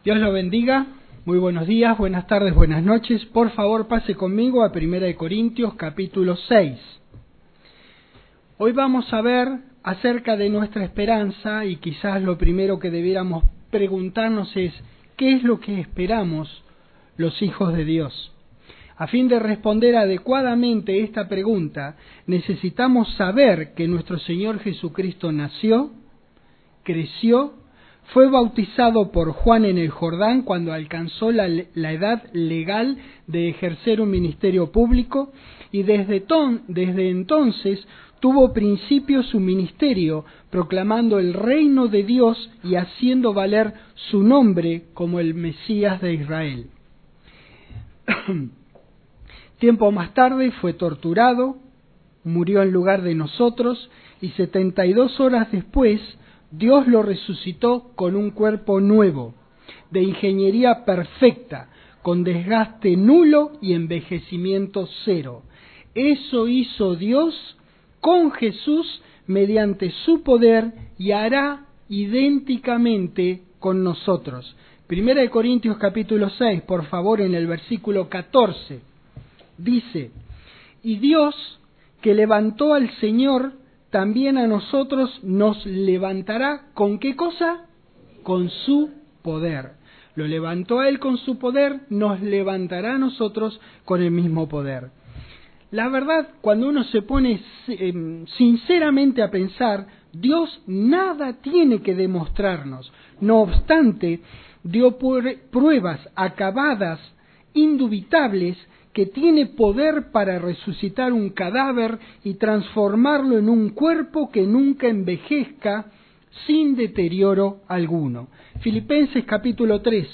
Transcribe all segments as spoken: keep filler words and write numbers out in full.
Dios lo bendiga, muy buenos días, buenas tardes, buenas noches. Por favor, pase conmigo a Primera de Corintios, capítulo seis. Hoy vamos a ver acerca de nuestra esperanza y quizás lo primero que debiéramos preguntarnos es, ¿qué es lo que esperamos los hijos de Dios? A fin de responder adecuadamente esta pregunta, necesitamos saber que nuestro Señor Jesucristo nació, creció, fue bautizado por Juan en el Jordán cuando alcanzó la, la edad legal de ejercer un ministerio público y desde, ton, desde entonces tuvo principio su ministerio proclamando el reino de Dios y haciendo valer su nombre como el Mesías de Israel. Tiempo más tarde fue torturado, murió en lugar de nosotros y setenta y dos horas después Dios lo resucitó con un cuerpo nuevo, de ingeniería perfecta, con desgaste nulo y envejecimiento cero. Eso hizo Dios con Jesús mediante su poder y hará idénticamente con nosotros. Primera de Corintios capítulo seis, por favor, en el versículo catorce, dice: y Dios, que levantó al Señor, también a nosotros nos levantará, ¿con qué cosa? Con su poder. Lo levantó a Él con su poder, nos levantará a nosotros con el mismo poder. La verdad, cuando uno se pone eh, sinceramente a pensar, Dios nada tiene que demostrarnos. No obstante, dio pruebas acabadas, indubitables, que tiene poder para resucitar un cadáver y transformarlo en un cuerpo que nunca envejezca sin deterioro alguno. Filipenses capítulo tres.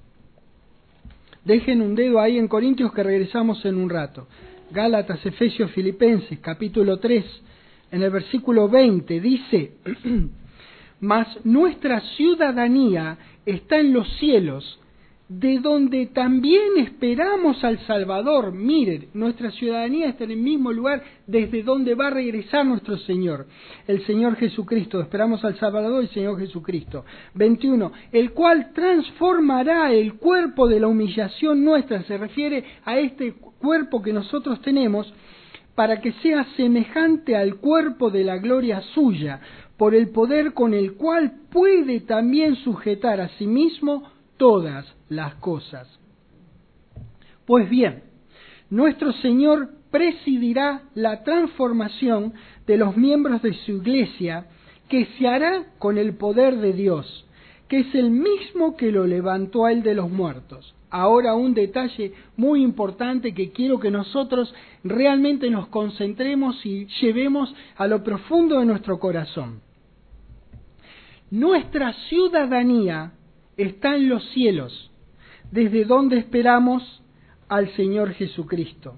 Dejen un dedo ahí en Corintios que regresamos en un rato. Gálatas, Efesios, Filipenses capítulo tres, en el versículo veinte dice: mas nuestra ciudadanía está en los cielos, de donde también esperamos al Salvador. Miren, nuestra ciudadanía está en el mismo lugar desde donde va a regresar nuestro Señor, el Señor Jesucristo. Esperamos al Salvador, el Señor Jesucristo. veintiuno. El cual transformará el cuerpo de la humillación nuestra, se refiere a este cuerpo que nosotros tenemos, para que sea semejante al cuerpo de la gloria suya, por el poder con el cual puede también sujetar a sí mismo todas las cosas. Pues bien, nuestro Señor presidirá la transformación de los miembros de su iglesia, que se hará con el poder de Dios, que es el mismo que lo levantó a Él de los muertos. Ahora un detalle muy importante que quiero que nosotros realmente nos concentremos y llevemos a lo profundo de nuestro corazón. Nuestra ciudadanía está en los cielos, desde donde esperamos al Señor Jesucristo.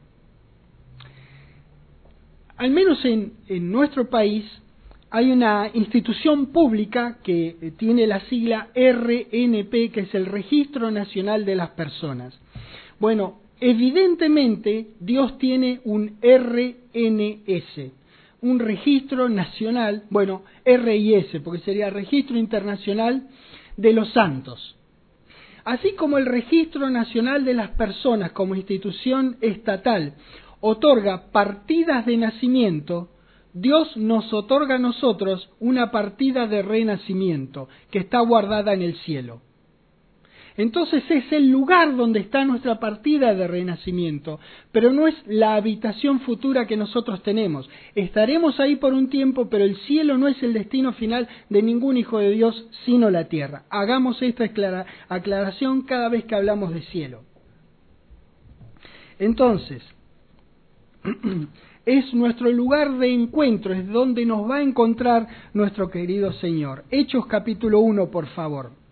Al menos en, en nuestro país hay una institución pública que tiene la sigla R N P, que es el Registro Nacional de las Personas. Bueno, evidentemente Dios tiene un R N S, un registro nacional, bueno, R I S, porque sería Registro Internacional de los Santos. Así como el Registro Nacional de las Personas como institución estatal otorga partidas de nacimiento, Dios nos otorga a nosotros una partida de renacimiento que está guardada en el cielo. Entonces es el lugar donde está nuestra partida de renacimiento, pero no es la habitación futura que nosotros tenemos. Estaremos ahí por un tiempo, pero el cielo no es el destino final de ningún hijo de Dios, sino la tierra. Hagamos esta aclaración cada vez que hablamos de cielo. Entonces, es nuestro lugar de encuentro, es donde nos va a encontrar nuestro querido Señor. Hechos capítulo uno, por favor.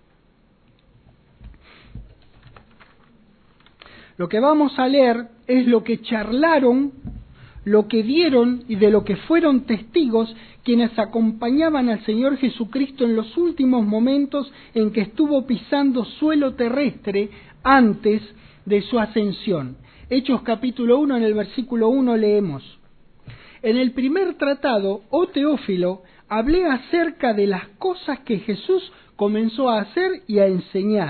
Lo que vamos a leer es lo que charlaron, lo que vieron y de lo que fueron testigos quienes acompañaban al Señor Jesucristo en los últimos momentos en que estuvo pisando suelo terrestre antes de su ascensión. Hechos capítulo uno, en el versículo uno leemos: en el primer tratado, oh Teófilo, hablé acerca de las cosas que Jesús comenzó a hacer y a enseñar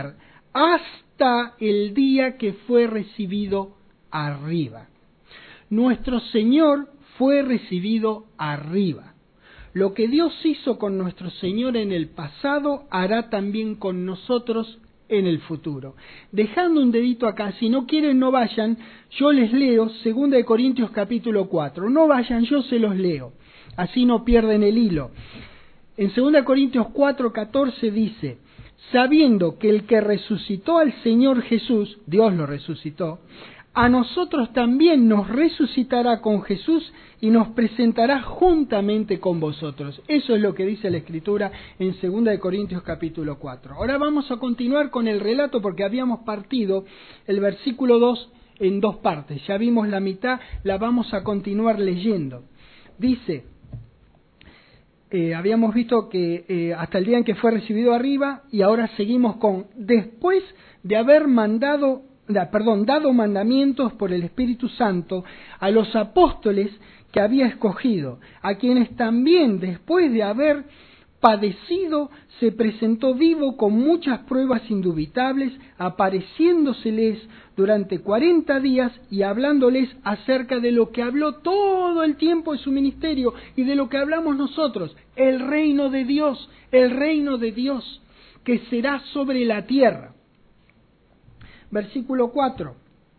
hasta el día que fue recibido arriba. Nuestro Señor fue recibido arriba. Lo que Dios hizo con nuestro Señor en el pasado, hará también con nosotros en el futuro. Dejando un dedito acá, si no quieren no vayan, yo les leo segunda de Corintios capítulo cuatro. No vayan, yo se los leo, así no pierden el hilo. En segunda de Corintios cuatro, catorce dice: sabiendo que el que resucitó al Señor Jesús, Dios lo resucitó, a nosotros también nos resucitará con Jesús y nos presentará juntamente con vosotros. Eso es lo que dice la Escritura en segunda de Corintios capítulo cuatro. Ahora vamos a continuar con el relato porque habíamos partido el versículo dos en dos partes. Ya vimos la mitad, la vamos a continuar leyendo. Dice, eh, habíamos visto que eh, hasta el día en que fue recibido arriba, y ahora seguimos con, después de haber mandado perdón, dado mandamientos por el Espíritu Santo a los apóstoles que había escogido, a quienes también después de haber padecido se presentó vivo con muchas pruebas indubitables, apareciéndoseles durante cuarenta días y hablándoles acerca de lo que habló todo el tiempo de su ministerio y de lo que hablamos nosotros, el reino de Dios, el reino de Dios que será sobre la tierra. Versículo cuatro.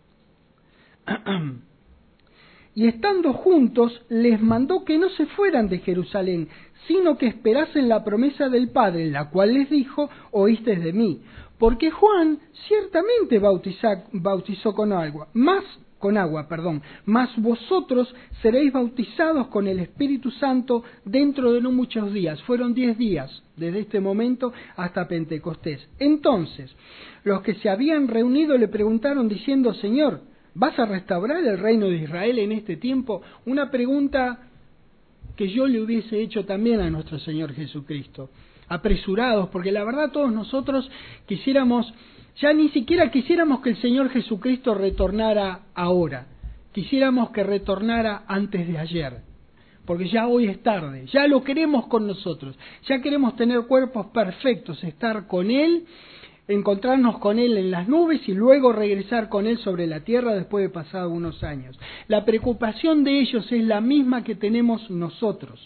Y estando juntos, les mandó que no se fueran de Jerusalén, sino que esperasen la promesa del Padre, la cual les dijo: oísteis de mí. Porque Juan ciertamente bautiza, bautizó con agua, más con agua, perdón, mas vosotros seréis bautizados con el Espíritu Santo dentro de no muchos días. Fueron diez días, desde este momento hasta Pentecostés. Entonces, los que se habían reunido le preguntaron diciendo: Señor, ¿vas a restaurar el reino de Israel en este tiempo? Una pregunta que yo le hubiese hecho también a nuestro Señor Jesucristo. Apresurados, porque la verdad todos nosotros quisiéramos, ya ni siquiera quisiéramos que el Señor Jesucristo retornara ahora. Quisiéramos que retornara antes de ayer, porque ya hoy es tarde, ya lo queremos con nosotros, ya queremos tener cuerpos perfectos, estar con Él, encontrarnos con Él en las nubes y luego regresar con Él sobre la tierra después de pasado unos años. La preocupación de ellos es la misma que tenemos nosotros.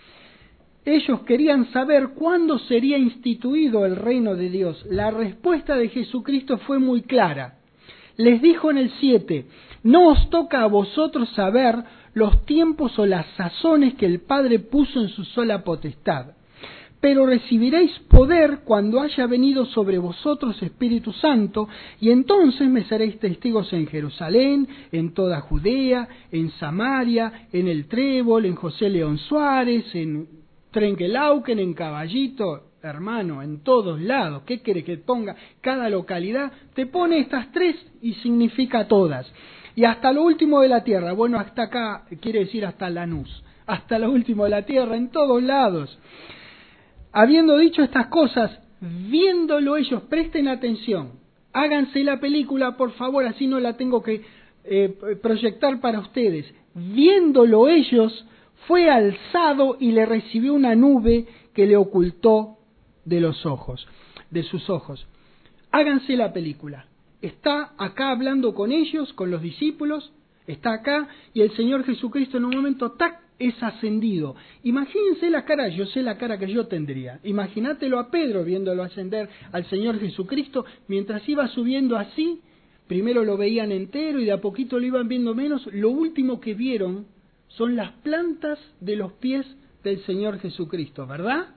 Ellos querían saber cuándo sería instituido el reino de Dios. La respuesta de Jesucristo fue muy clara. Les dijo en el siete: no os toca a vosotros saber los tiempos o las sazones que el Padre puso en su sola potestad, pero recibiréis poder cuando haya venido sobre vosotros Espíritu Santo, y entonces me seréis testigos en Jerusalén, en toda Judea, en Samaria, en el Trébol, en José León Suárez, en Trenquelauquen, en Caballito, hermano, en todos lados. ¿Qué quiere que ponga? Cada localidad te pone estas tres y significa todas. Y hasta lo último de la tierra. Bueno, hasta acá quiere decir hasta Lanús. Hasta lo último de la tierra, en todos lados. Habiendo dicho estas cosas, viéndolo ellos, presten atención. Háganse la película, por favor, así no la tengo que eh, proyectar para ustedes. Viéndolo ellos, fue alzado y le recibió una nube que le ocultó de los ojos, de sus ojos. Háganse la película. Está acá hablando con ellos, con los discípulos, está acá, y el Señor Jesucristo en un momento, ¡tac!, es ascendido. Imagínense la cara, yo sé la cara que yo tendría. Imagínatelo a Pedro viéndolo ascender al Señor Jesucristo, mientras iba subiendo así, primero lo veían entero y de a poquito lo iban viendo menos, lo último que vieron son las plantas de los pies del Señor Jesucristo, ¿verdad?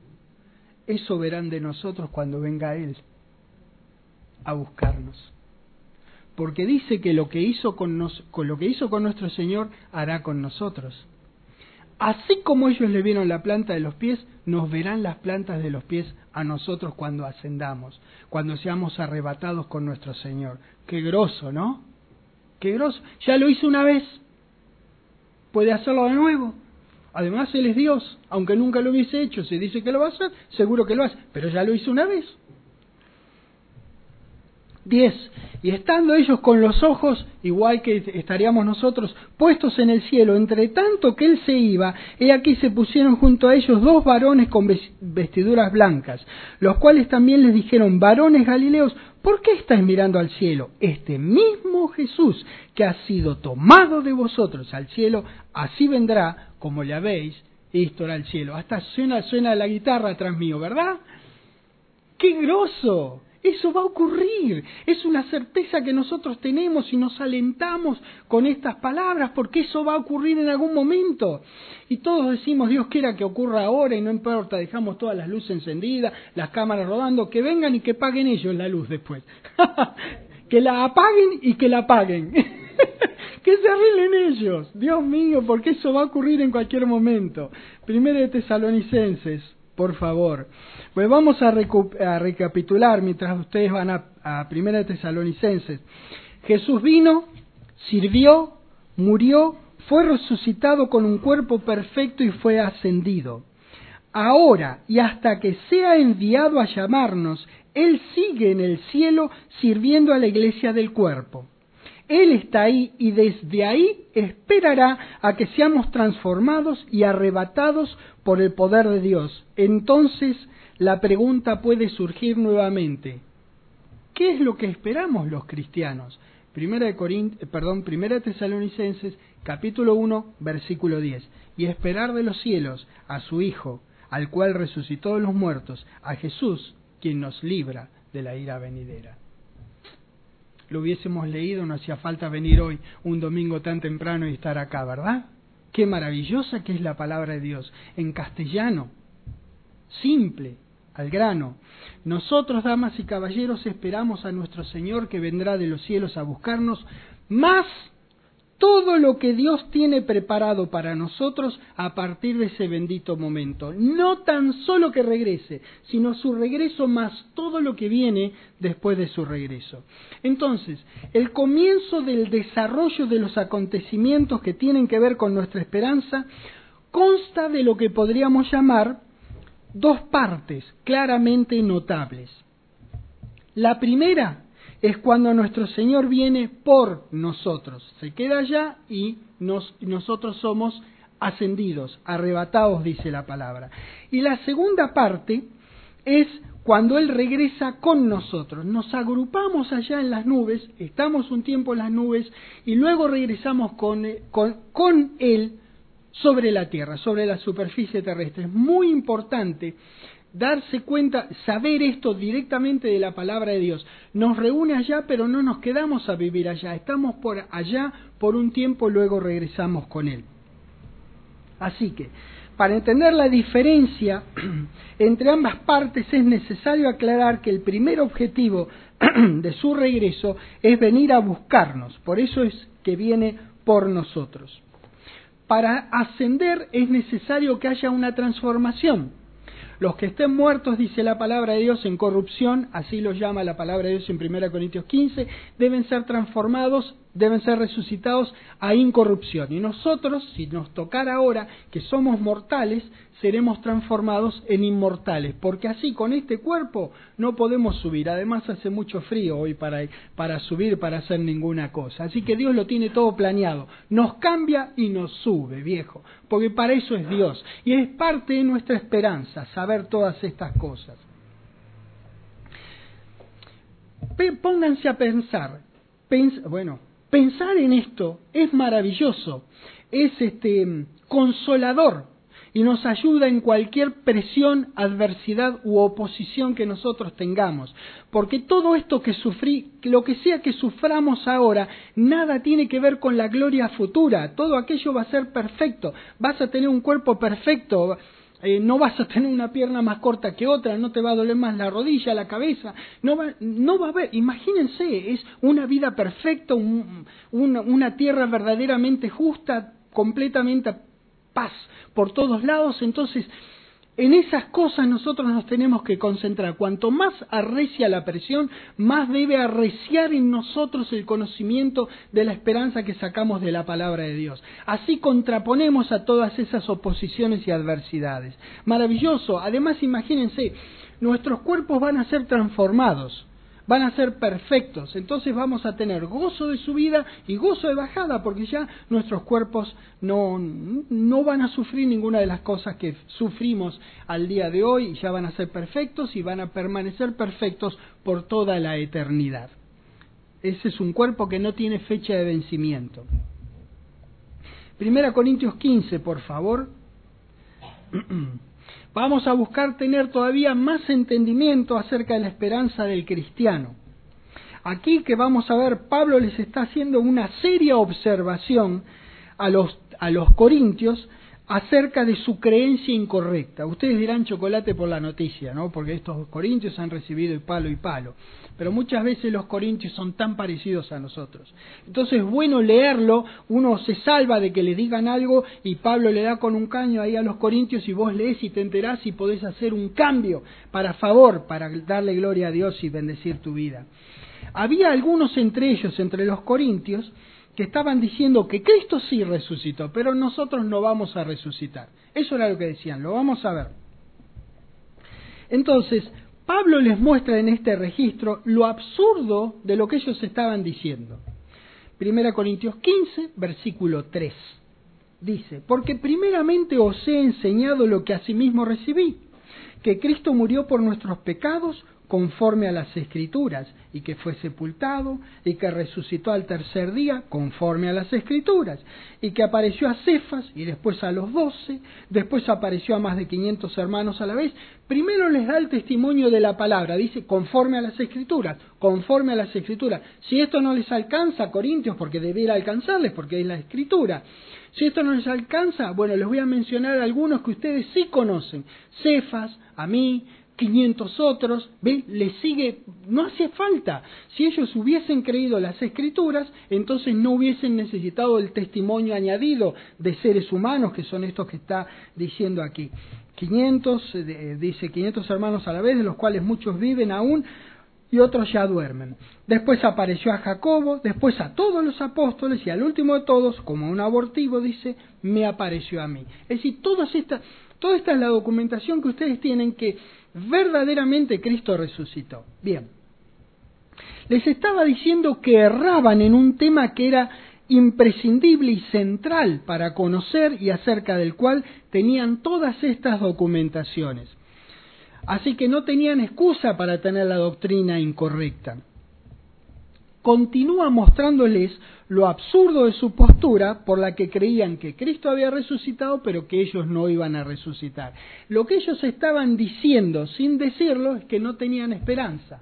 Eso verán de nosotros cuando venga Él a buscarnos. Porque dice que lo que hizo con, nos, con lo que hizo con nuestro Señor hará con nosotros. Así como ellos le vieron la planta de los pies, nos verán las plantas de los pies a nosotros cuando ascendamos, cuando seamos arrebatados con nuestro Señor. Qué groso, ¿no? Qué groso. Ya lo hizo una vez. Puede hacerlo de nuevo. Además, Él es Dios. Aunque nunca lo hubiese hecho, si dice que lo va a hacer, seguro que lo hace. Pero ya lo hizo una vez. diez. Y estando ellos con los ojos, igual que estaríamos nosotros, puestos en el cielo, entre tanto que Él se iba, he aquí se pusieron junto a ellos dos varones con vestiduras blancas, los cuales también les dijeron: varones Galileos, ¿Por qué estáis mirando al cielo? Este mismo Jesús que ha sido tomado de vosotros al cielo, así vendrá como le habéis visto al cielo. Hasta suena, suena la guitarra atrás mío, ¿verdad? ¡Qué groso! Eso va a ocurrir. Es una certeza que nosotros tenemos y nos alentamos con estas palabras porque eso va a ocurrir en algún momento. Y todos decimos, Dios quiera que ocurra ahora y no importa, dejamos todas las luces encendidas, las cámaras rodando, que vengan y que paguen ellos la luz después. Que la apaguen y que la apaguen. Que se arreglen ellos. Dios mío, porque eso va a ocurrir en cualquier momento. Primero de Tesalonicenses. Por favor. Pues vamos a, recu- a recapitular mientras ustedes van a, a Primera de Tesalonicenses. Jesús vino, sirvió, murió, fue resucitado con un cuerpo perfecto y fue ascendido. Ahora y hasta que sea enviado a llamarnos, Él sigue en el cielo sirviendo a la iglesia del cuerpo. Él está ahí y desde ahí esperará a que seamos transformados y arrebatados por el poder de Dios. Entonces la pregunta puede surgir nuevamente. ¿Qué es lo que esperamos los cristianos? Primera de Corint, perdón, Primera de Tesalonicenses, capítulo uno, versículo diez. Y esperar de los cielos a su Hijo, al cual resucitó de los muertos, a Jesús, quien nos libra de la ira venidera. Lo hubiésemos leído, no hacía falta venir hoy un domingo tan temprano y estar acá, ¿verdad? Qué maravillosa que es la palabra de Dios, en castellano, simple, al grano. Nosotros, damas y caballeros, esperamos a nuestro Señor que vendrá de los cielos a buscarnos, más todo lo que Dios tiene preparado para nosotros a partir de ese bendito momento. No tan solo que regrese, sino su regreso más todo lo que viene después de su regreso. Entonces, el comienzo del desarrollo de los acontecimientos que tienen que ver con nuestra esperanza consta de lo que podríamos llamar dos partes claramente notables. La primera es cuando nuestro Señor viene por nosotros. Se queda allá y nos, nosotros somos ascendidos, arrebatados, dice la palabra. Y la segunda parte es cuando Él regresa con nosotros. Nos agrupamos allá en las nubes, estamos un tiempo en las nubes y luego regresamos con, con, con Él sobre la tierra, sobre la superficie terrestre. Es muy importante darse cuenta, saber esto directamente de la palabra de Dios. Nos reúne allá, pero no nos quedamos a vivir allá. Estamos por allá por un tiempo, luego regresamos con Él. Así que, para entender la diferencia entre ambas partes, es necesario aclarar que el primer objetivo de su regreso es venir a buscarnos. Por eso es que viene por nosotros. Para ascender es necesario que haya una transformación. Los que estén muertos, dice la palabra de Dios, en corrupción, así los llama la palabra de Dios en primera Corintios quince, deben ser transformados, deben ser resucitados a incorrupción. Y nosotros, si nos tocara ahora, que somos mortales, seremos transformados en inmortales, porque así con este cuerpo no podemos subir. Además hace mucho frío hoy para, para subir, para hacer ninguna cosa. Así que Dios lo tiene todo planeado. Nos cambia y nos sube, viejo, porque para eso es Dios. Y es parte de nuestra esperanza, saber todas estas cosas. Pónganse a pensar, pens bueno, pensar en esto es maravilloso, es este consolador y nos ayuda en cualquier presión, adversidad u oposición que nosotros tengamos, porque todo esto que sufrí, lo que sea que suframos ahora, nada tiene que ver con la gloria futura. Todo aquello va a ser perfecto, vas a tener un cuerpo perfecto. Eh, no vas a tener una pierna más corta que otra, no te va a doler más la rodilla, la cabeza, no va, no va a haber, imagínense, es una vida perfecta, un, una, una tierra verdaderamente justa, completamente paz por todos lados. Entonces, en esas cosas nosotros nos tenemos que concentrar. Cuanto más arrecia la presión, más debe arreciar en nosotros el conocimiento de la esperanza que sacamos de la palabra de Dios. Así contraponemos a todas esas oposiciones y adversidades. Maravilloso. Además, imagínense, nuestros cuerpos van a ser transformados. van a ser perfectos. Entonces vamos a tener gozo de subida y gozo de bajada, porque ya nuestros cuerpos no, no van a sufrir ninguna de las cosas que sufrimos al día de hoy, y ya van a ser perfectos y van a permanecer perfectos por toda la eternidad. Ese es un cuerpo que no tiene fecha de vencimiento. Primera Corintios quince, por favor. Vamos a buscar tener todavía más entendimiento acerca de la esperanza del cristiano. Aquí que vamos a ver, Pablo les está haciendo una seria observación a los, a los corintios acerca de su creencia incorrecta. Ustedes dirán chocolate por la noticia, ¿no? Porque estos corintios han recibido y palo y palo. Pero muchas veces los corintios son tan parecidos a nosotros. Entonces es bueno leerlo, uno se salva de que le digan algo y Pablo le da con un caño ahí a los corintios y vos lees y te enterás y podés hacer un cambio para favor, para darle gloria a Dios y bendecir tu vida. Había algunos entre ellos, entre los corintios, que estaban diciendo que Cristo sí resucitó, pero nosotros no vamos a resucitar. Eso era lo que decían, lo vamos a ver. Entonces, Pablo les muestra en este registro lo absurdo de lo que ellos estaban diciendo. Primera Corintios quince, versículo tres. Dice, porque primeramente os he enseñado lo que asimismo recibí, que Cristo murió por nuestros pecados conforme a las Escrituras, y que fue sepultado, y que resucitó al tercer día, conforme a las Escrituras, y que apareció a Cefas, y después a los doce, después apareció a más de quinientos hermanos a la vez. Primero les da el testimonio de la palabra, dice, conforme a las Escrituras, conforme a las Escrituras. Si esto no les alcanza, Corintios, porque debiera alcanzarles, porque es la Escritura. Si esto no les alcanza, bueno, les voy a mencionar algunos que ustedes sí conocen. Cefas, a mí, quinientos otros, ¿ven? Les sigue, no hace falta. Si ellos hubiesen creído las Escrituras, entonces no hubiesen necesitado el testimonio añadido de seres humanos, que son estos que está diciendo aquí. quinientos, eh, dice quinientos hermanos a la vez, de los cuales muchos viven aún y otros ya duermen. Después apareció a Jacobo, después a todos los apóstoles y al último de todos, como un abortivo, dice, me apareció a mí. Es decir, todas estas, toda esta es la documentación que ustedes tienen que verdaderamente Cristo resucitó. Bien, les estaba diciendo que erraban en un tema que era imprescindible y central para conocer y acerca del cual tenían todas estas documentaciones. Así que no tenían excusa para tener la doctrina incorrecta. Continúa mostrándoles lo absurdo de su postura por la que creían que Cristo había resucitado, pero que ellos no iban a resucitar. Lo que ellos estaban diciendo sin decirlo es que no tenían esperanza.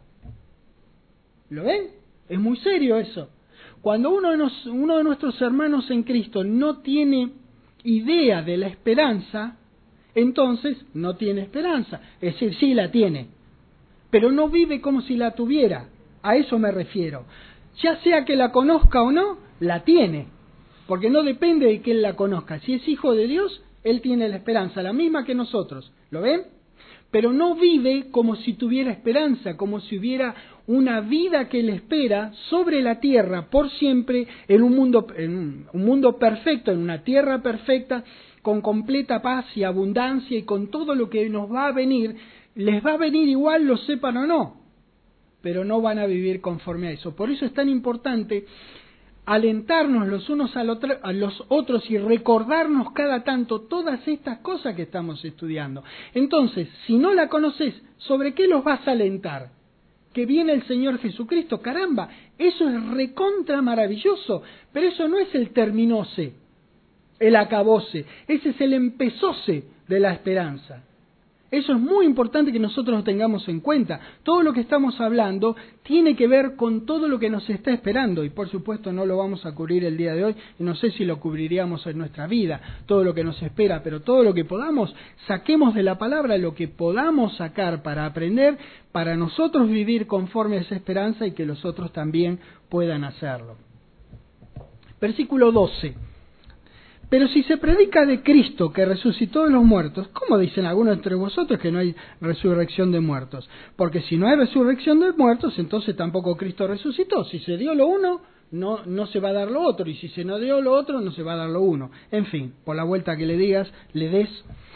¿Lo ven? Es muy serio eso. Cuando uno de, nos, uno de nuestros hermanos en Cristo no tiene idea de la esperanza, entonces no tiene esperanza. Es decir, sí la tiene, pero no vive como si la tuviera. A eso me refiero. Ya sea que la conozca o no, la tiene, porque no depende de que él la conozca. Si es hijo de Dios, él tiene la esperanza, la misma que nosotros. ¿Lo ven? Pero no vive como si tuviera esperanza, como si hubiera una vida que le espera sobre la tierra por siempre, en un mundo, en un mundo perfecto, en una tierra perfecta, con completa paz y abundancia y con todo lo que nos va a venir. Les va a venir igual, lo sepan o no, pero no van a vivir conforme a eso. Por eso es tan importante alentarnos los unos a los otros y recordarnos cada tanto todas estas cosas que estamos estudiando. Entonces, si no la conoces, ¿sobre qué los vas a alentar? Que viene el Señor Jesucristo, caramba, eso es recontra maravilloso, pero eso no es el terminóse, el acabóse, ese es el empezóse de la esperanza. Eso es muy importante que nosotros lo tengamos en cuenta. Todo lo que estamos hablando tiene que ver con todo lo que nos está esperando y por supuesto no lo vamos a cubrir el día de hoy y no sé si lo cubriríamos en nuestra vida, todo lo que nos espera, pero todo lo que podamos, saquemos de la palabra lo que podamos sacar para aprender, para nosotros vivir conforme a esa esperanza y que los otros también puedan hacerlo. Versículo doce. Pero si se predica de Cristo que resucitó de los muertos, ¿cómo dicen algunos entre vosotros que no hay resurrección de muertos? Porque si no hay resurrección de muertos, entonces tampoco Cristo resucitó. Si se dio lo uno, no, no se va a dar lo otro. Y si se no dio lo otro, no se va a dar lo uno. En fin, por la vuelta que le digas, le des.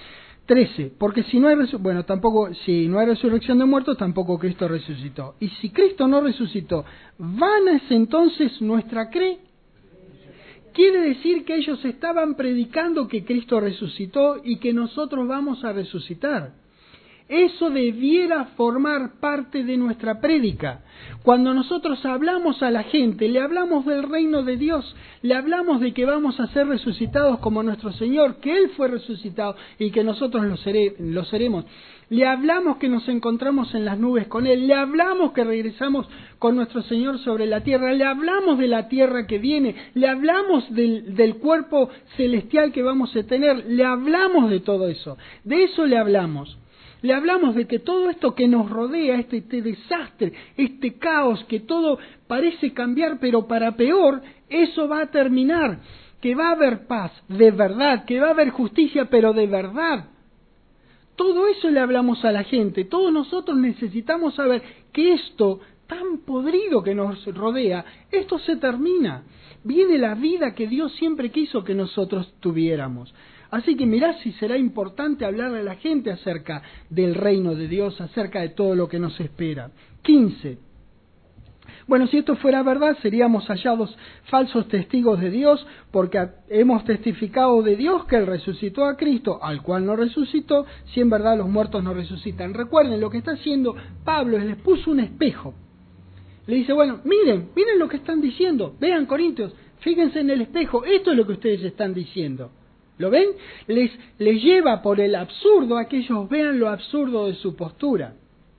trece. Porque si no hay resu- bueno, tampoco, si no hay resurrección de muertos, tampoco Cristo resucitó. Y si Cristo no resucitó, ¿vana es entonces nuestra cree? Quiere decir que ellos estaban predicando que Cristo resucitó y que nosotros vamos a resucitar. Eso debiera formar parte de nuestra prédica. Cuando nosotros hablamos a la gente, le hablamos del reino de Dios, le hablamos de que vamos a ser resucitados como nuestro Señor, que Él fue resucitado y que nosotros lo, seré, lo seremos. Le hablamos que nos encontramos en las nubes con Él, le hablamos que regresamos con nuestro Señor sobre la tierra, le hablamos de la tierra que viene, le hablamos del, del cuerpo celestial que vamos a tener, le hablamos de todo eso, de eso le hablamos. Le hablamos de que todo esto que nos rodea, este, este desastre, este caos, que todo parece cambiar pero para peor, eso va a terminar, que va a haber paz de verdad, que va a haber justicia pero de verdad. Todo eso le hablamos a la gente, todos nosotros necesitamos saber que esto tan podrido que nos rodea, esto se termina. Viene la vida que Dios siempre quiso que nosotros tuviéramos. Así que mirá si será importante hablarle a la gente acerca del reino de Dios, acerca de todo lo que nos espera. quince. Bueno, si esto fuera verdad, seríamos hallados falsos testigos de Dios, porque hemos testificado de Dios que Él resucitó a Cristo, al cual no resucitó, si en verdad los muertos no resucitan. Recuerden, lo que está haciendo Pablo es les puso un espejo. Le dice, bueno, miren, miren lo que están diciendo, vean Corintios, fíjense en el espejo, esto es lo que ustedes están diciendo. ¿Lo ven? Les, les lleva por el absurdo a que ellos vean lo absurdo de su postura.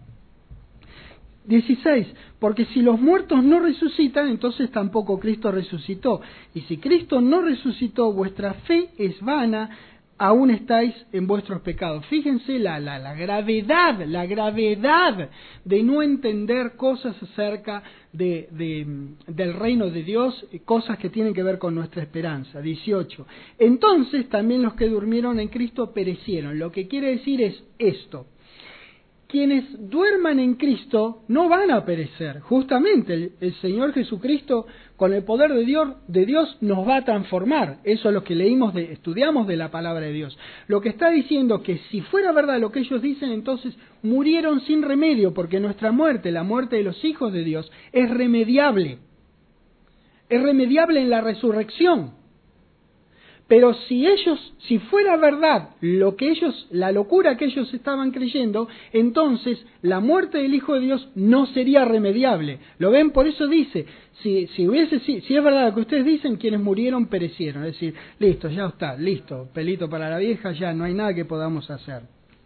dieciséis. Porque si los muertos no resucitan, entonces tampoco Cristo resucitó. Y si Cristo no resucitó, vuestra fe es vana, aún estáis en vuestros pecados. Fíjense la, la, la gravedad, la gravedad de no entender cosas acerca de, de, del reino de Dios, cosas que tienen que ver con nuestra esperanza. dieciocho. Entonces también los que durmieron en Cristo perecieron. Lo que quiere decir es esto. Quienes duerman en Cristo no van a perecer. Justamente el, el Señor Jesucristo, con el poder de Dios, de Dios, nos va a transformar. Eso es lo que leímos, de, estudiamos de la palabra de Dios. Lo que está diciendo que si fuera verdad lo que ellos dicen, entonces murieron sin remedio, porque nuestra muerte, la muerte de los hijos de Dios, es remediable. Es remediable en la resurrección. Pero si ellos, si fuera verdad lo que ellos, la locura que ellos estaban creyendo, entonces la muerte del Hijo de Dios no sería remediable. ¿Lo ven? Por eso dice, si, si hubiese, si, si es verdad lo que ustedes dicen, quienes murieron perecieron. Es decir, listo, ya está, listo, pelito para la vieja, ya no hay nada que podamos hacer.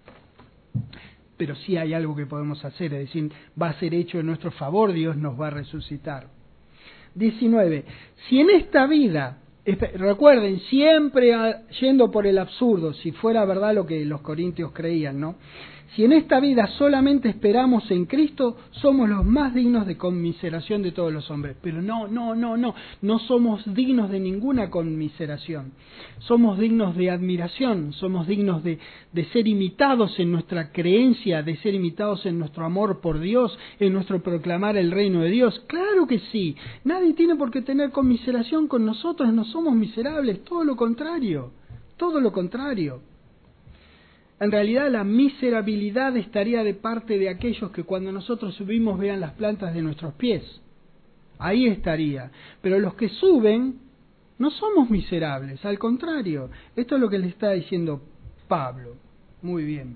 Pero sí hay algo que podemos hacer, es decir, va a ser hecho en nuestro favor, Dios nos va a resucitar. diecinueve. Si en esta vida, recuerden, siempre yendo por el absurdo, si fuera verdad lo que los corintios creían, ¿no? Si en esta vida solamente esperamos en Cristo, somos los más dignos de conmiseración de todos los hombres. Pero no, no, no, no, no somos dignos de ninguna conmiseración. Somos dignos de admiración, somos dignos de, de ser imitados en nuestra creencia, de ser imitados en nuestro amor por Dios, en nuestro proclamar el reino de Dios. Claro que sí, nadie tiene por qué tener conmiseración con nosotros, no somos miserables, todo lo contrario, todo lo contrario. En realidad la miserabilidad estaría de parte de aquellos que cuando nosotros subimos vean las plantas de nuestros pies. Ahí estaría. Pero los que suben no somos miserables, al contrario. Esto es lo que le está diciendo Pablo. Muy bien.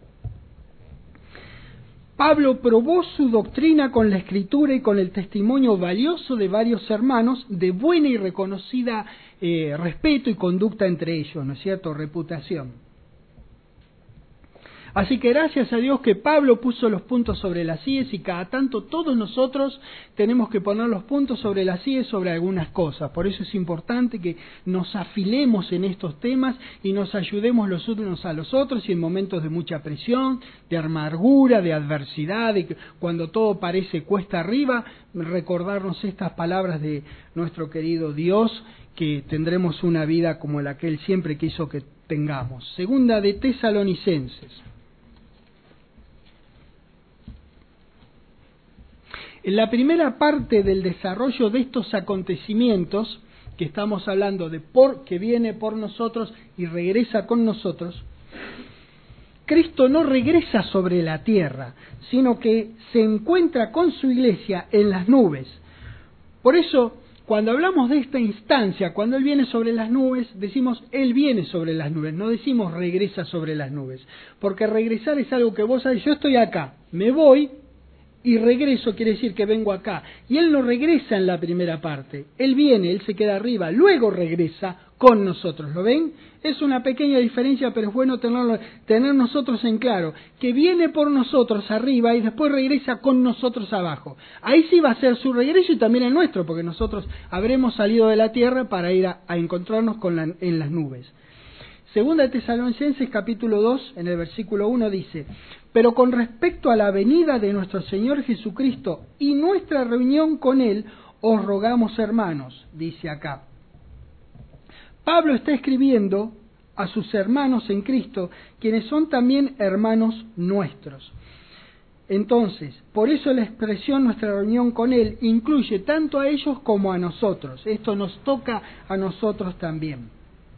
Pablo probó su doctrina con la Escritura y con el testimonio valioso de varios hermanos de buena y reconocida eh, respeto y conducta entre ellos, ¿no es cierto? Reputación. Así que gracias a Dios que Pablo puso los puntos sobre las íes y cada tanto todos nosotros tenemos que poner los puntos sobre las íes sobre algunas cosas. Por eso es importante que nos afilemos en estos temas y nos ayudemos los unos a los otros y en momentos de mucha presión, de amargura, de adversidad, de que cuando todo parece cuesta arriba, recordarnos estas palabras de nuestro querido Dios, que tendremos una vida como la que Él siempre quiso que tengamos. Segunda de Tesalonicenses. En la primera parte del desarrollo de estos acontecimientos, que estamos hablando de por que viene por nosotros y regresa con nosotros, Cristo no regresa sobre la tierra, sino que se encuentra con su iglesia en las nubes. Por eso, cuando hablamos de esta instancia, cuando Él viene sobre las nubes, decimos Él viene sobre las nubes, no decimos regresa sobre las nubes, porque regresar es algo que vos sabés, yo estoy acá, me voy y regreso, quiere decir que vengo acá. Y Él no regresa en la primera parte, Él viene, Él se queda arriba, luego regresa con nosotros, ¿lo ven? Es una pequeña diferencia, pero es bueno tenerlo, tener nosotros en claro, que viene por nosotros arriba y después regresa con nosotros abajo. Ahí sí va a ser su regreso y también el nuestro, porque nosotros habremos salido de la tierra para ir a, a encontrarnos con la, en las nubes. Segunda de Tesalonicenses capítulo dos, en el versículo uno dice: pero con respecto a la venida de nuestro Señor Jesucristo y nuestra reunión con Él, os rogamos, hermanos, dice acá. Pablo está escribiendo a sus hermanos en Cristo, quienes son también hermanos nuestros. Entonces, por eso la expresión nuestra reunión con Él incluye tanto a ellos como a nosotros. Esto nos toca a nosotros también.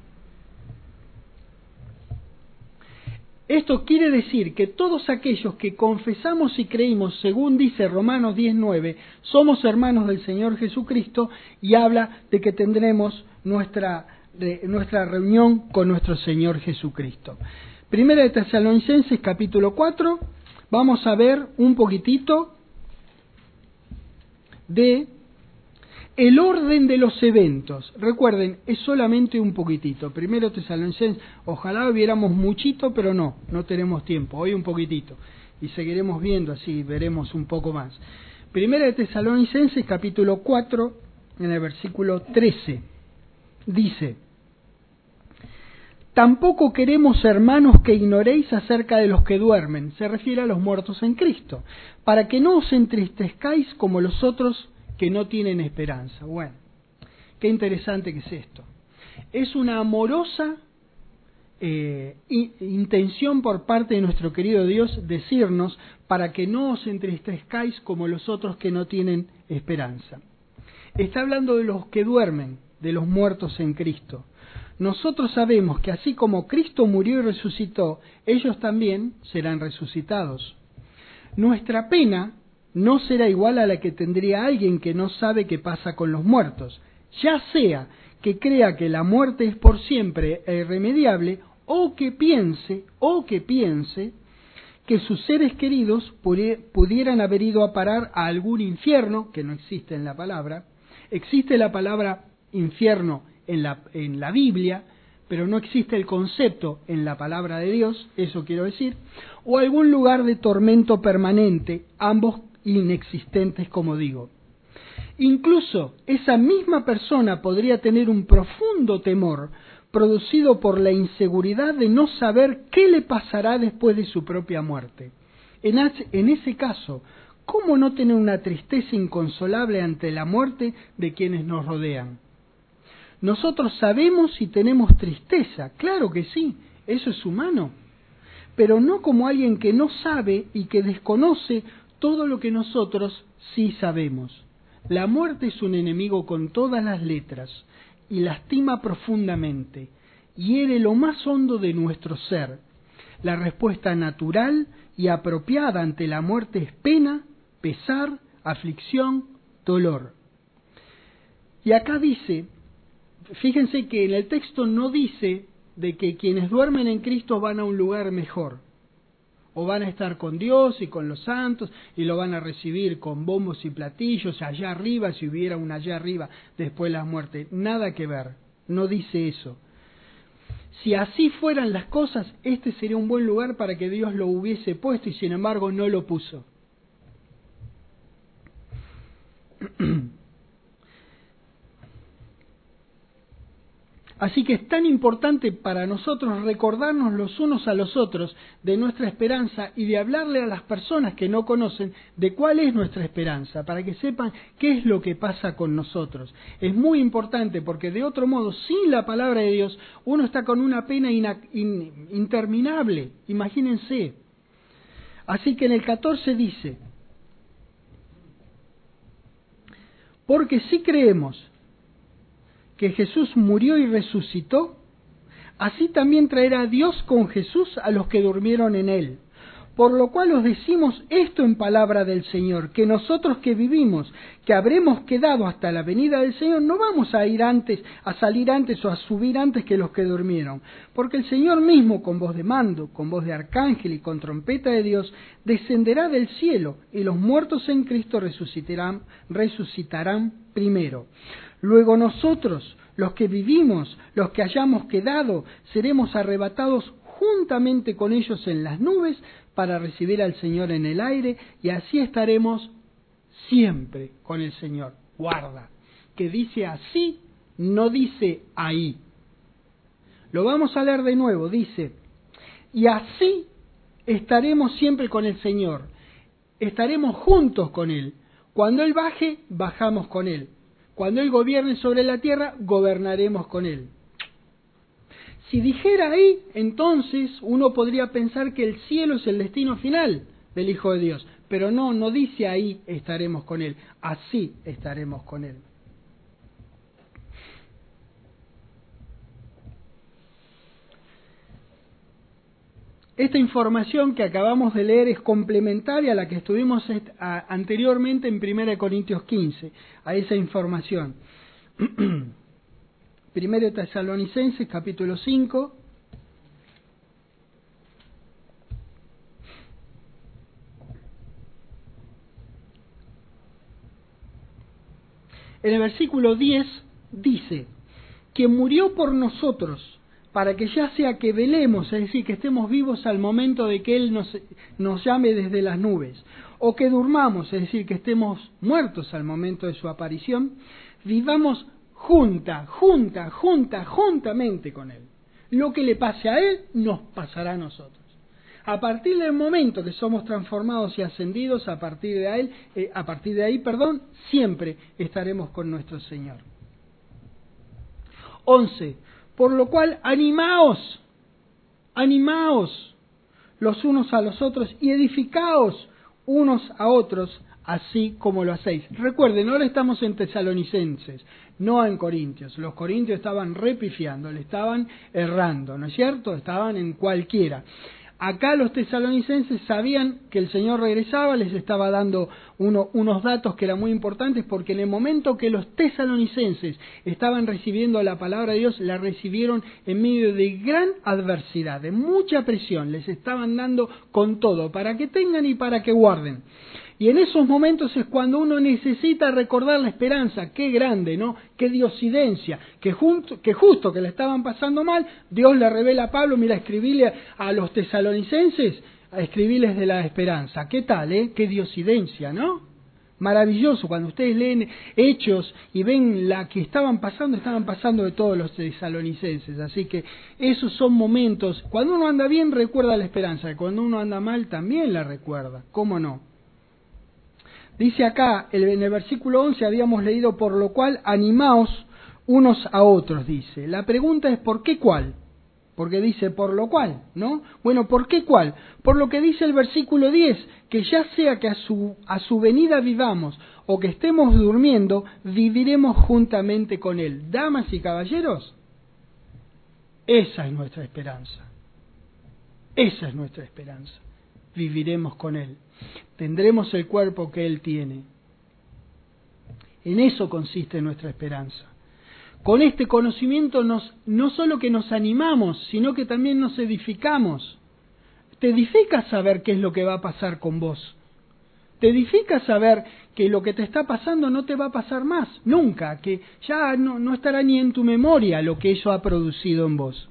Esto quiere decir que todos aquellos que confesamos y creímos, según dice Romanos diez nueve, somos hermanos del Señor Jesucristo, y habla de que tendremos nuestra, de, nuestra reunión con nuestro Señor Jesucristo. Primera de Tesalonicenses capítulo cuatro, vamos a ver un poquitito de el orden de los eventos. Recuerden, es solamente un poquitito. Primero Tesalonicenses, ojalá viéramos muchito, pero no, no tenemos tiempo. Hoy un poquitito. Y seguiremos viendo, así veremos un poco más. Primera de Tesalonicenses, capítulo cuatro, en el versículo trece. Dice: tampoco queremos, hermanos, que ignoréis acerca de los que duermen. Se refiere a los muertos en Cristo. Para que no os entristezcáis como los otros que no tienen esperanza. Bueno, qué interesante que es esto. Es una amorosa eh, intención por parte de nuestro querido Dios decirnos para que no os entristezcáis como los otros que no tienen esperanza. Está hablando de los que duermen, de los muertos en Cristo. Nosotros sabemos que así como Cristo murió y resucitó, ellos también serán resucitados. Nuestra pena no será igual a la que tendría alguien que no sabe qué pasa con los muertos, ya sea que crea que la muerte es por siempre e irremediable, o que piense, o que piense que sus seres queridos pudieran haber ido a parar a algún infierno, que no existe en la palabra. Existe la palabra infierno en la, en la Biblia, pero no existe el concepto en la palabra de Dios, eso quiero decir, o algún lugar de tormento permanente, ambos inexistentes, como digo. Incluso esa misma persona podría tener un profundo temor producido por la inseguridad de no saber qué le pasará después de su propia muerte. En, en ese caso, ¿cómo no tener una tristeza inconsolable ante la muerte de quienes nos rodean? Nosotros sabemos y tenemos tristeza, claro que sí, eso es humano, pero no como alguien que no sabe y que desconoce todo lo que nosotros sí sabemos. La muerte es un enemigo con todas las letras y lastima profundamente, hiere lo más hondo de nuestro ser. La respuesta natural y apropiada ante la muerte es pena, pesar, aflicción, dolor. Y acá dice, fíjense que en el texto no dice de que quienes duermen en Cristo van a un lugar mejor, o van a estar con Dios y con los santos, y lo van a recibir con bombos y platillos allá arriba, si hubiera un allá arriba después de la muerte. Nada que ver, no dice eso. Si así fueran las cosas, este sería un buen lugar para que Dios lo hubiese puesto, y sin embargo no lo puso. Así que es tan importante para nosotros recordarnos los unos a los otros de nuestra esperanza y de hablarle a las personas que no conocen de cuál es nuestra esperanza, para que sepan qué es lo que pasa con nosotros. Es muy importante porque de otro modo, sin la palabra de Dios, uno está con una pena ina, in, interminable, imagínense. Así que en el catorce dice, porque si creemos que Jesús murió y resucitó, así también traerá Dios con Jesús a los que durmieron en él. Por lo cual os decimos esto en palabra del Señor, que nosotros que vivimos, que habremos quedado hasta la venida del Señor, no vamos a ir antes, a salir antes o a subir antes que los que durmieron. Porque el Señor mismo, con voz de mando, con voz de arcángel y con trompeta de Dios, descenderá del cielo, y los muertos en Cristo resucitarán, resucitarán primero. Luego nosotros, los que vivimos, los que hayamos quedado, seremos arrebatados juntamente con ellos en las nubes para recibir al Señor en el aire, y así estaremos siempre con el Señor. Guarda, que dice así, no dice ahí. Lo vamos a leer de nuevo, dice, y así estaremos siempre con el Señor, estaremos juntos con Él. Cuando Él baje, bajamos con Él. Cuando Él gobierne sobre la tierra, gobernaremos con Él. Si dijera ahí, entonces uno podría pensar que el cielo es el destino final del Hijo de Dios. Pero no, no dice ahí estaremos con Él, así estaremos con Él. Esta información que acabamos de leer es complementaria a la que estuvimos anteriormente en primera Corintios quince, a esa información. primera Tesalonicenses, capítulo cinco. En el versículo diez dice, que murió por nosotros, para que ya sea que velemos, es decir, que estemos vivos al momento de que Él nos, nos llame desde las nubes, o que durmamos, es decir, que estemos muertos al momento de su aparición, vivamos junta, junta, junta, juntamente con Él. Lo que le pase a Él, nos pasará a nosotros. A partir del momento que somos transformados y ascendidos, a partir de ahí, eh, a partir de ahí, perdón, siempre estaremos con nuestro Señor. once. Por lo cual, animaos, animaos los unos a los otros y edificaos unos a otros, así como lo hacéis. Recuerden, ahora estamos en Tesalonicenses, no en Corintios. Los corintios estaban repifiando, le estaban errando, ¿no es cierto? Estaban en cualquiera. Acá los tesalonicenses sabían que el Señor regresaba, les estaba dando uno, unos datos que eran muy importantes, porque en el momento que los tesalonicenses estaban recibiendo la palabra de Dios, la recibieron en medio de gran adversidad, de mucha presión, les estaban dando con todo, para que tengan y para que guarden. Y en esos momentos es cuando uno necesita recordar la esperanza. Qué grande, ¿no? Qué diosidencia. Que, junto, que justo que le estaban pasando mal, Dios le revela a Pablo, mira, escribirle a los tesalonicenses, a escribirles de la esperanza. ¿Qué tal, eh? Qué diosidencia, ¿no? Maravilloso. Cuando ustedes leen Hechos y ven la que estaban pasando, estaban pasando de todos los tesalonicenses. Así que esos son momentos. Cuando uno anda bien, recuerda la esperanza. Cuando uno anda mal, también la recuerda. ¿Cómo no? Dice acá, en el versículo once habíamos leído, por lo cual animaos unos a otros, dice. La pregunta es, ¿por qué cuál? Porque dice, por lo cual, ¿no? Bueno, ¿por qué cuál? Por lo que dice el versículo diez, que ya sea que a su, a su venida vivamos o que estemos durmiendo, viviremos juntamente con Él. Damas y caballeros, esa es nuestra esperanza. Esa es nuestra esperanza. Viviremos con Él. Tendremos el cuerpo que Él tiene. En eso consiste nuestra esperanza. Con este conocimiento nos, no solo que nos animamos, sino que también nos edificamos. Te edifica saber qué es lo que va a pasar con vos. Te edifica saber que lo que te está pasando no te va a pasar más, nunca, que ya no, no estará ni en tu memoria lo que eso ha producido en vos.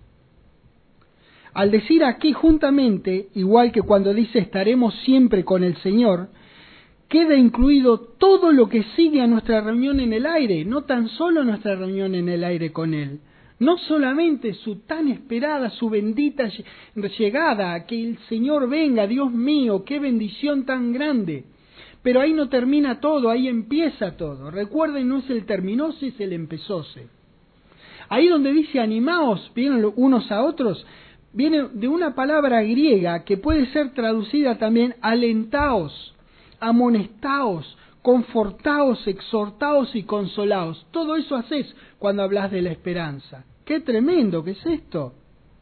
Al decir aquí juntamente, igual que cuando dice estaremos siempre con el Señor, queda incluido todo lo que sigue a nuestra reunión en el aire, no tan solo nuestra reunión en el aire con Él, no solamente su tan esperada, su bendita llegada, que el Señor venga, Dios mío, qué bendición tan grande. Pero ahí no termina todo, ahí empieza todo. Recuerden, no es el terminóse, es el empezóse. Ahí donde dice animaos, vienen unos a otros, viene de una palabra griega que puede ser traducida también alentaos, amonestaos, confortaos, exhortaos y consolaos. Todo eso haces cuando hablas de la esperanza. ¡Qué tremendo! ¿Qué es esto?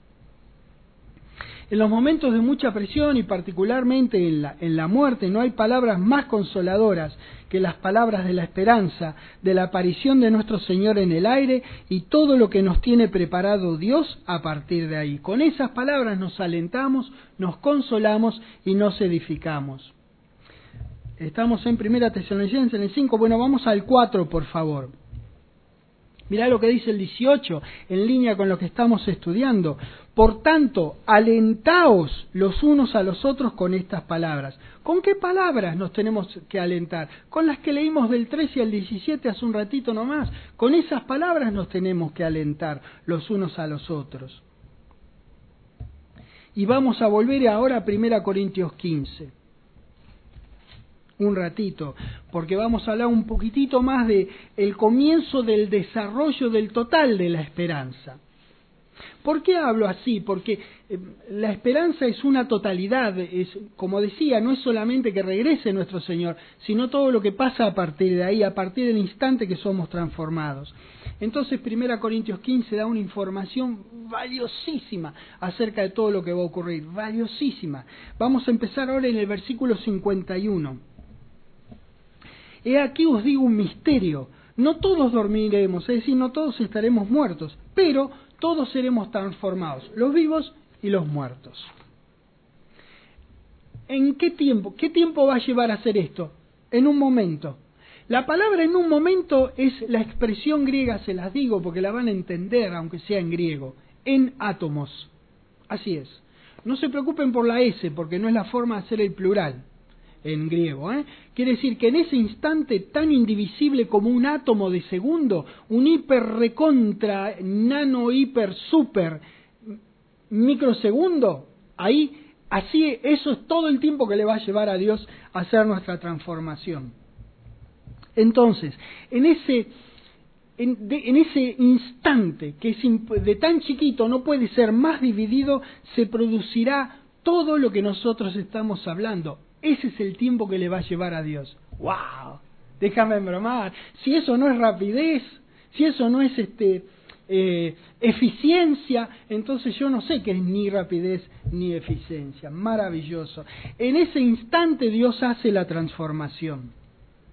En los momentos de mucha presión y particularmente en la, en la muerte no hay palabras más consoladoras que las palabras de la esperanza, de la aparición de nuestro Señor en el aire y todo lo que nos tiene preparado Dios a partir de ahí. Con esas palabras nos alentamos, nos consolamos y nos edificamos. Estamos en Primera Tesalonicenses en el cinco, bueno, vamos al cuatro, por favor. Mirá lo que dice el dieciocho, en línea con lo que estamos estudiando. Por tanto, alentaos los unos a los otros con estas palabras. ¿Con qué palabras nos tenemos que alentar? Con las que leímos del trece al diecisiete hace un ratito nomás. Con esas palabras nos tenemos que alentar los unos a los otros. Y vamos a volver ahora a Primera Corintios quince. Un ratito, porque vamos a hablar un poquitito más de el comienzo del desarrollo del total de la esperanza. ¿Por qué hablo así? Porque eh, la esperanza es una totalidad, es, como decía, no es solamente que regrese nuestro Señor, sino todo lo que pasa a partir de ahí, a partir del instante que somos transformados. Entonces, Primera Corintios quince da una información valiosísima acerca de todo lo que va a ocurrir, valiosísima. Vamos a empezar ahora en el versículo cincuenta y uno. He aquí os digo un misterio, no todos dormiremos, es decir, no todos estaremos muertos, pero todos seremos transformados, los vivos y los muertos. ¿En qué tiempo? ¿Qué tiempo va a llevar a hacer esto? En un momento. La palabra en un momento es la expresión griega, se las digo porque la van a entender, aunque sea en griego, en átomos. Así es. No se preocupen por la S, porque no es la forma de hacer el plural en griego, ¿eh? Quiere decir que en ese instante tan indivisible como un átomo de segundo, un hiper recontra, nano, hiper, super microsegundo, ahí, así, eso es todo el tiempo que le va a llevar a Dios a hacer nuestra transformación. Entonces, en ese, en, de, en ese instante, que es de tan chiquito, no puede ser más dividido, se producirá todo lo que nosotros estamos hablando. Ese es el tiempo que le va a llevar a Dios. ¡Wow! Déjame bromar. Si eso no es rapidez, si eso no es este eh, eficiencia, entonces yo no sé qué es ni rapidez ni eficiencia. Maravilloso. En ese instante Dios hace la transformación.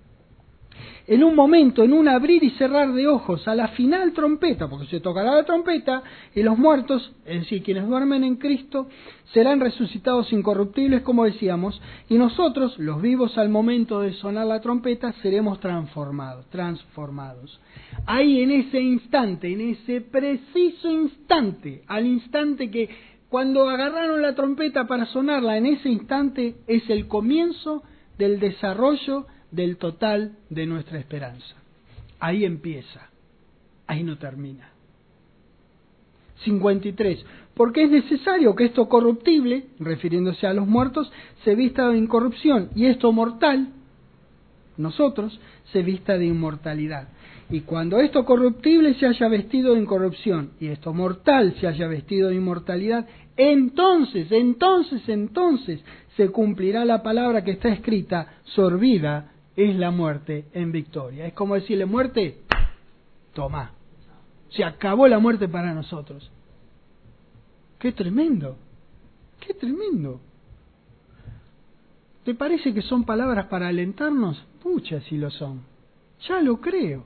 En un momento, en un abrir y cerrar de ojos, a la final trompeta, porque se tocará la trompeta, y los muertos, es decir, quienes duermen en Cristo, serán resucitados incorruptibles, como decíamos, y nosotros, los vivos al momento de sonar la trompeta, seremos transformados, transformados. Ahí en ese instante, en ese preciso instante, al instante que cuando agarraron la trompeta para sonarla, en ese instante es el comienzo del desarrollo del total de nuestra esperanza. Ahí empieza, ahí no termina. cincuenta y tres. Porque es necesario que esto corruptible, refiriéndose a los muertos, se vista de incorrupción, y esto mortal, nosotros, se vista de inmortalidad. Y cuando esto corruptible se haya vestido de incorrupción, y esto mortal se haya vestido de inmortalidad, entonces, entonces, entonces, se cumplirá la palabra que está escrita: sorbida es la muerte en victoria. Es como decirle: muerte, toma. Se acabó la muerte para nosotros. ¡Qué tremendo! ¡Qué tremendo! ¿Te parece que son palabras para alentarnos? Pucha, si lo son. Ya lo creo.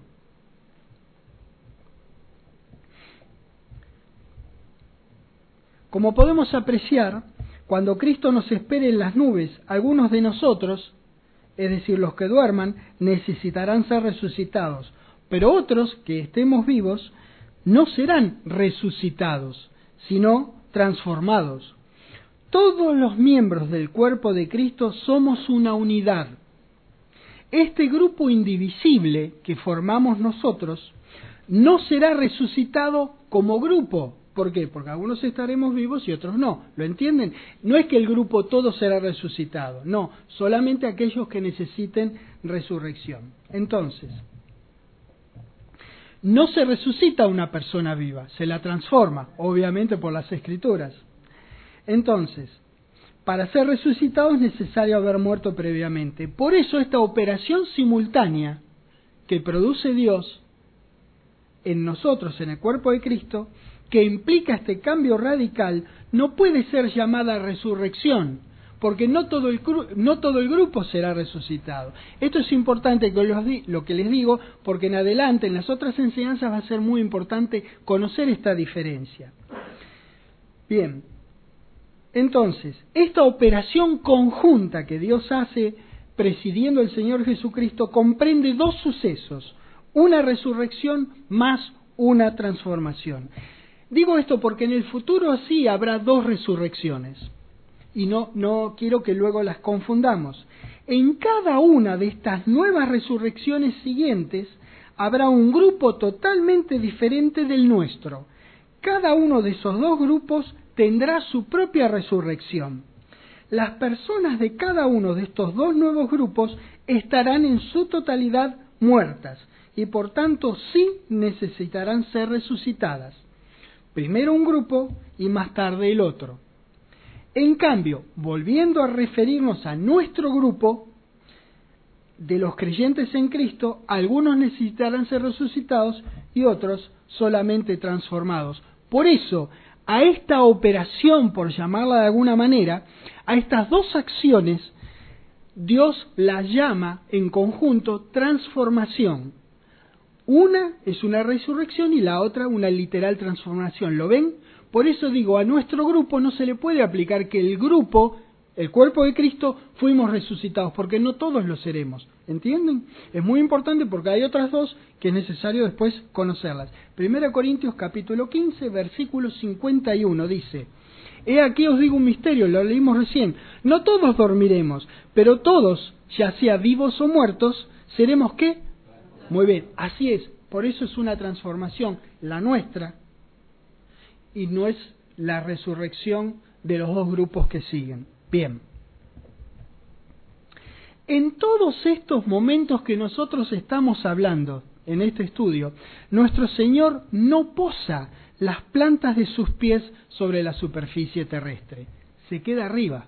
Como podemos apreciar, cuando Cristo nos espere en las nubes, algunos de nosotros, es decir, los que duerman, necesitarán ser resucitados, pero otros, que estemos vivos, no serán resucitados, sino transformados. Todos los miembros del cuerpo de Cristo somos una unidad. Este grupo indivisible que formamos nosotros no será resucitado como grupo. ¿Por qué? Porque algunos estaremos vivos y otros no. ¿Lo entienden? No es que el grupo todo será resucitado. No, solamente aquellos que necesiten resurrección. Entonces, no se resucita una persona viva, se la transforma, obviamente por las Escrituras. Entonces, para ser resucitado es necesario haber muerto previamente. Por eso esta operación simultánea que produce Dios en nosotros, en el cuerpo de Cristo, que implica este cambio radical, no puede ser llamada resurrección, porque no todo el, no todo el grupo será resucitado. Esto es importante que los di, lo que les digo, porque en adelante, en las otras enseñanzas, va a ser muy importante conocer esta diferencia. Bien, entonces, esta operación conjunta que Dios hace presidiendo el Señor Jesucristo comprende dos sucesos, una resurrección más una transformación. Digo esto porque en el futuro sí habrá dos resurrecciones, y no, no quiero que luego las confundamos. En cada una de estas nuevas resurrecciones siguientes habrá un grupo totalmente diferente del nuestro. Cada uno de esos dos grupos tendrá su propia resurrección. Las personas de cada uno de estos dos nuevos grupos estarán en su totalidad muertas y por tanto sí necesitarán ser resucitadas. Primero un grupo y más tarde el otro. En cambio, volviendo a referirnos a nuestro grupo de los creyentes en Cristo, algunos necesitarán ser resucitados y otros solamente transformados. Por eso, a esta operación, por llamarla de alguna manera, a estas dos acciones, Dios las llama en conjunto transformación. Una es una resurrección y la otra una literal transformación. ¿Lo ven? Por eso digo, a nuestro grupo no se le puede aplicar que el grupo, el cuerpo de Cristo, fuimos resucitados, porque no todos lo seremos. ¿Entienden? Es muy importante porque hay otras dos que es necesario después conocerlas. Primera Corintios capítulo quince, versículo cincuenta y uno dice: He aquí os digo un misterio, lo leímos recién, no todos dormiremos, pero todos, ya sea vivos o muertos, seremos ¿qué? Muy bien, así es, por eso es una transformación, la nuestra, y no es la resurrección de los dos grupos que siguen. Bien. En todos estos momentos que nosotros estamos hablando en este estudio, nuestro Señor no posa las plantas de sus pies sobre la superficie terrestre, se queda arriba,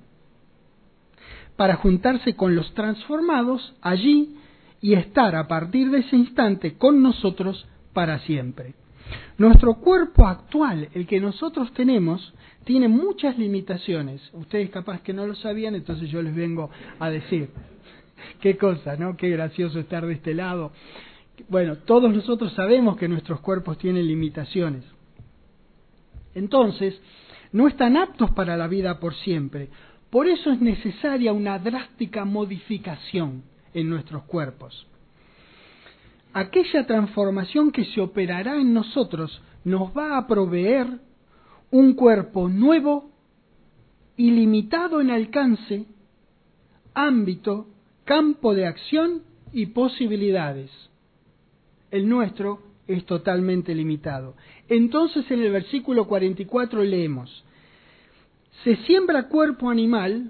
para juntarse con los transformados allí y estar a partir de ese instante con nosotros para siempre. Nuestro cuerpo actual, el que nosotros tenemos, tiene muchas limitaciones. Ustedes capaz que no lo sabían, entonces yo les vengo a decir. Qué cosa, ¿no? Qué gracioso estar de este lado. Bueno, todos nosotros sabemos que nuestros cuerpos tienen limitaciones. Entonces, no están aptos para la vida por siempre. Por eso es necesaria una drástica modificación en nuestros cuerpos. Aquella transformación que se operará en nosotros nos va a proveer un cuerpo nuevo, ilimitado en alcance, ámbito, campo de acción y posibilidades. El nuestro es totalmente limitado. Entonces en el versículo cuarenta y cuatro leemos: se siembra cuerpo animal,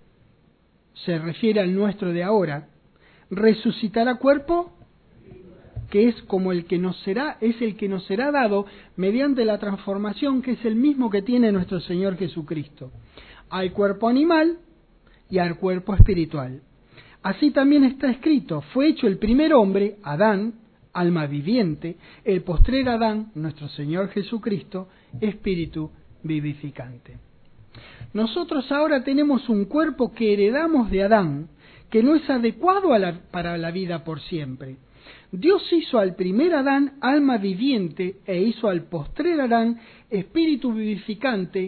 se refiere al nuestro de ahora, resucitará cuerpo que es como el que nos será, es el que nos será dado mediante la transformación que es el mismo que tiene nuestro Señor Jesucristo. Hay cuerpo animal y hay cuerpo espiritual. Así también está escrito: fue hecho el primer hombre, Adán, alma viviente, el postrer Adán, nuestro Señor Jesucristo, espíritu vivificante. Nosotros ahora tenemos un cuerpo que heredamos de Adán, que no es adecuado a la, para la vida por siempre. Dios hizo al primer Adán alma viviente e hizo al postrer Adán espíritu vivificante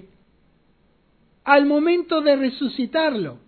al momento de resucitarlo.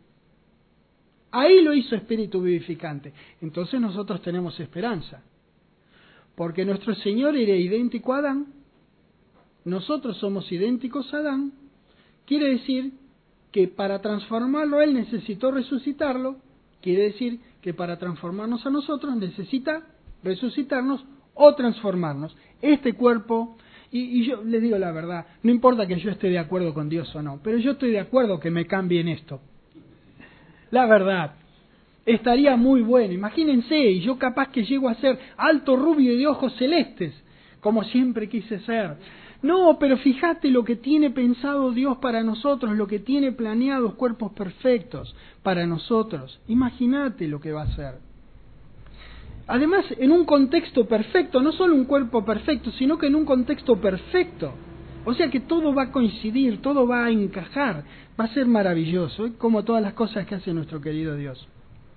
Ahí lo hizo espíritu vivificante. Entonces nosotros tenemos esperanza. Porque nuestro Señor era idéntico a Adán, nosotros somos idénticos a Adán, quiere decir que para transformarlo Él necesitó resucitarlo, quiere decir que para transformarnos a nosotros necesita resucitarnos o transformarnos. Este cuerpo, y, y yo les digo la verdad, no importa que yo esté de acuerdo con Dios o no, pero yo estoy de acuerdo que me cambien esto. La verdad, estaría muy bueno. Imagínense, y yo capaz que llego a ser alto, rubio y de ojos celestes, como siempre quise ser. No, pero fíjate lo que tiene pensado Dios para nosotros, lo que tiene planeados cuerpos perfectos para nosotros. Imagínate lo que va a ser. Además, en un contexto perfecto, no solo un cuerpo perfecto, sino que en un contexto perfecto. O sea que todo va a coincidir, todo va a encajar, va a ser maravilloso, ¿eh? Como todas las cosas que hace nuestro querido Dios.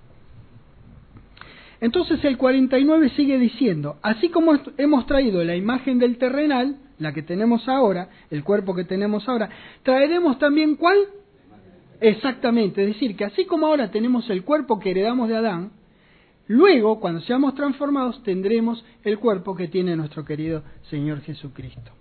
Entonces el cuarenta y nueve sigue diciendo, así como hemos traído la imagen del terrenal, la que tenemos ahora, el cuerpo que tenemos ahora, traeremos también ¿cuál? Exactamente, es decir, que así como ahora tenemos el cuerpo que heredamos de Adán, luego, cuando seamos transformados, tendremos el cuerpo que tiene nuestro querido Señor Jesucristo.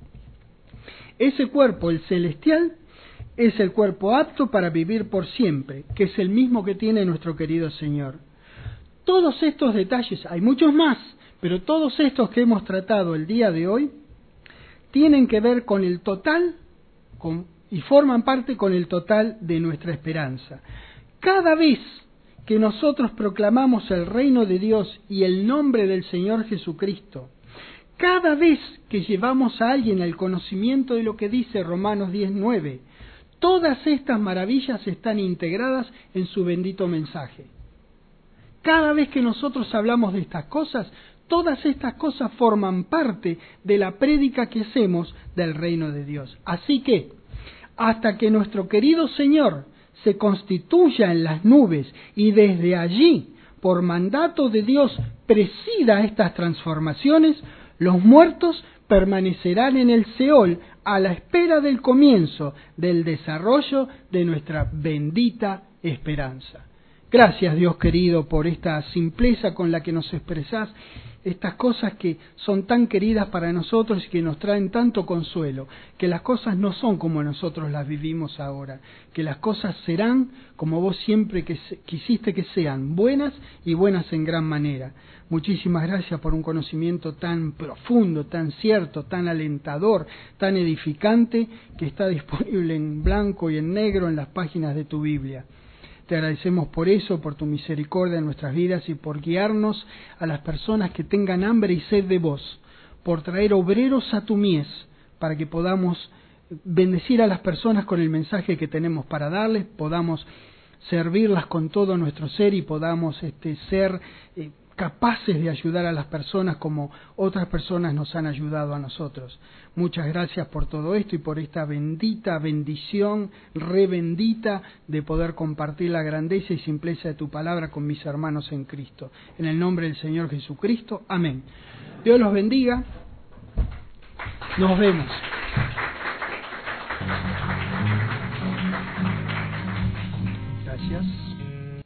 Ese cuerpo, el celestial, es el cuerpo apto para vivir por siempre, que es el mismo que tiene nuestro querido Señor. Todos estos detalles, hay muchos más, pero todos estos que hemos tratado el día de hoy, tienen que ver con el total con, y forman parte con el total de nuestra esperanza. Cada vez que nosotros proclamamos el reino de Dios y el nombre del Señor Jesucristo, cada vez que llevamos a alguien al conocimiento de lo que dice Romanos diez nueve, todas estas maravillas están integradas en su bendito mensaje. Cada vez que nosotros hablamos de estas cosas, todas estas cosas forman parte de la prédica que hacemos del reino de Dios. Así que, hasta que nuestro querido Señor se constituya en las nubes y desde allí, por mandato de Dios, presida estas transformaciones, los muertos permanecerán en el Seol a la espera del comienzo del desarrollo de nuestra bendita esperanza. Gracias, Dios querido, por esta simpleza con la que nos expresás estas cosas que son tan queridas para nosotros y que nos traen tanto consuelo, que las cosas no son como nosotros las vivimos ahora, que las cosas serán como vos siempre que quisiste que sean, buenas y buenas en gran manera. Muchísimas gracias por un conocimiento tan profundo, tan cierto, tan alentador, tan edificante, que está disponible en blanco y en negro en las páginas de tu Biblia. Te agradecemos por eso, por tu misericordia en nuestras vidas y por guiarnos a las personas que tengan hambre y sed de vos, por traer obreros a tu mies, para que podamos bendecir a las personas con el mensaje que tenemos para darles, podamos servirlas con todo nuestro ser y podamos este, ser eh, capaces de ayudar a las personas como otras personas nos han ayudado a nosotros. Muchas gracias por todo esto y por esta bendita bendición, re bendita, de poder compartir la grandeza y simpleza de tu palabra con mis hermanos en Cristo. En el nombre del Señor Jesucristo, amén. Dios los bendiga. Nos vemos. Gracias.